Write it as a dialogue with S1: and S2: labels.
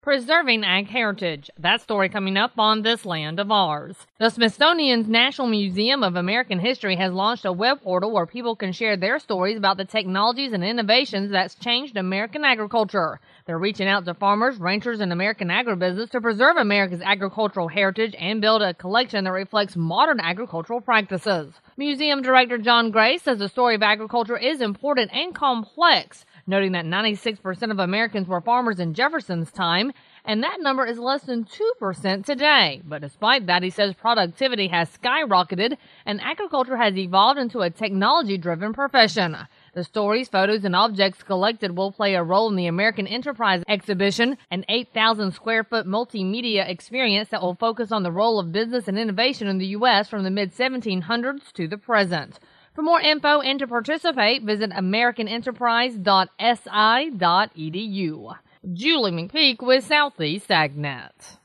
S1: Preserving Ag Heritage. That story coming up on This Land of Ours. The Smithsonian's National Museum of American History has launched a web portal where people can share their stories about the technologies and innovations that's changed American agriculture. They're reaching out to farmers, ranchers, and American agribusiness to preserve America's agricultural heritage and build a collection that reflects modern agricultural practices. Museum Director John Gray says the story of agriculture is important and complex, noting that 96% of Americans were farmers in Jefferson's time, and that number is less than 2% today. But despite that, he says productivity has skyrocketed and agriculture has evolved into a technology-driven profession. The stories, photos, and objects collected will play a role in the American Enterprise exhibition, an 8,000 square foot multimedia experience that will focus on the role of business and innovation in the U.S. from the mid-1700s to the present. For more info and to participate, visit americanenterprise.si.edu. Julie McPeak with Southeast AgNet.